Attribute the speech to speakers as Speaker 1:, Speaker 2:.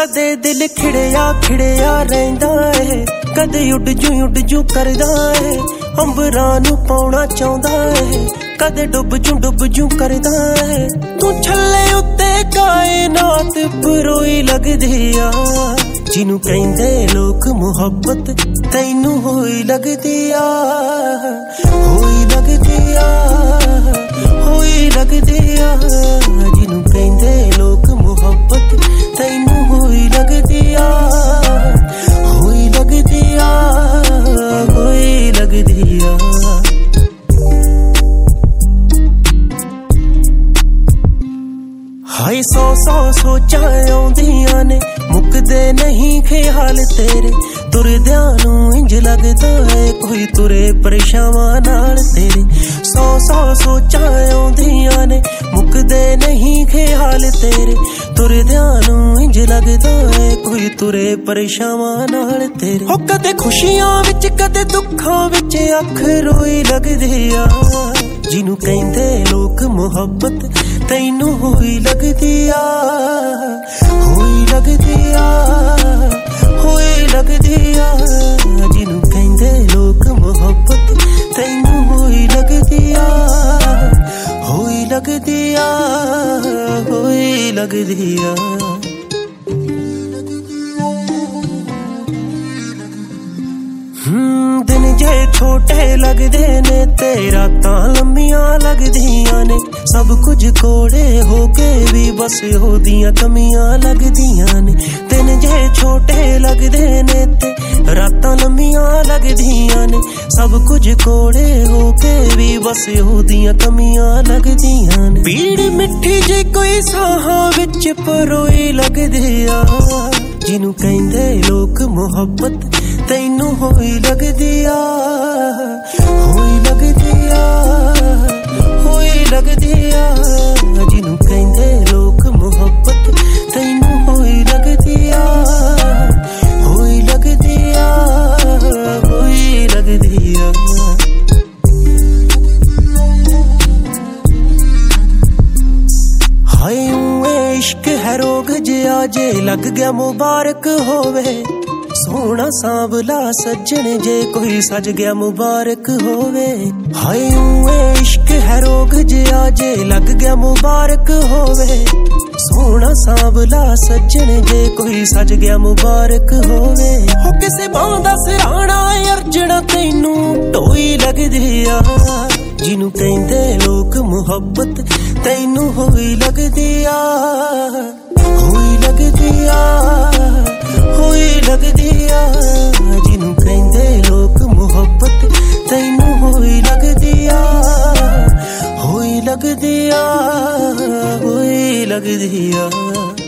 Speaker 1: कदे दिल खिड़िया खिड़िया रहिंदा है, कदे उड़ जू करदा है, अंबरां नूं पाउणा चाहुंदा है, कदे डुब जू करदा है। तू छल्ले उत्ते कायनात परोई लगदी आ, जिनू कहिंदे लोक मुहब्बत तैनू होई लगदी आ, होई लगदी आ, होई लगदी आ, जिनू कहिंदे लोक मुहब्बत तैनू होई लगदी आ, होई लगदी आ, होई लगदी आ। हाय सौ सोचां आउंदियां ने, मुकदे नहीं ख्याल तेरे, तुरदियां नूं इंज लगदा है कोई तुरे परेशावां नाल तेरे। सौ सोचां आउंदियां ने, मुकदे नहीं ख्याल तेरे, तुरदियां नूं इंज लगदा है कोई तुरे परेशावां नाल तेरे। हो कदे खुशियां विच कदे दुखां विच अख रोई लगदी आ, जिनू कहिंदे लोक मुहब्बत तैनू होई लगदी आ, होई लगदी आ, होई लगदी आ, जिनू कहिंदे लोक मुहब्बत तैनू होई लगदी आ, होई लगदी आ, होई लगदी आ। दिन जे छोटे लगदे ने ते रातां लम्मियां लगदियां ने, सब कुछ कोड़े होके भी बस ओदियां कमियां लगदियां ने। दिन जे छोटे लगदे ने ते रातां लम्मियां लगदियां ने, सब कुछ कोड़े होके भी बस ओदियां कमियां लगदियां ने। पीड़ मिठी जे कोई साहां विच परोई लगदी आ, जिनू कहिंदे लोक मुहब्बत तैनू होई लगदी आ, होई लगदी आ, होई लगदी आ, जिनू कहिंदे लोक मुहब्बत तैनू होई लगदी आ, होई लगदी आ, होई लगदी आ। हाय इश्क है रोग जिया जे लग गया मुबारक होवे, सोना सांवला सज्जन जे कोई सज गया मुबारक होवे। हाय इश्क है रोग जिया जे लग गया मुबारक होवे, सोना सांवला सज्जन जे कोई सज गया मुबारक होवे। हो किसे बांदा सिराना अर्जना तैनू ढोई लगदी आ, जिनू कहिंदे लोक मुहब्बत तैनू होई लगदी आ, होई लगदी आ, होई लगदी आ, जिनू कहिंदे लोक मुहब्बत तैनू होई लगदी आ, होई लगदी आ, होई लगदी आ।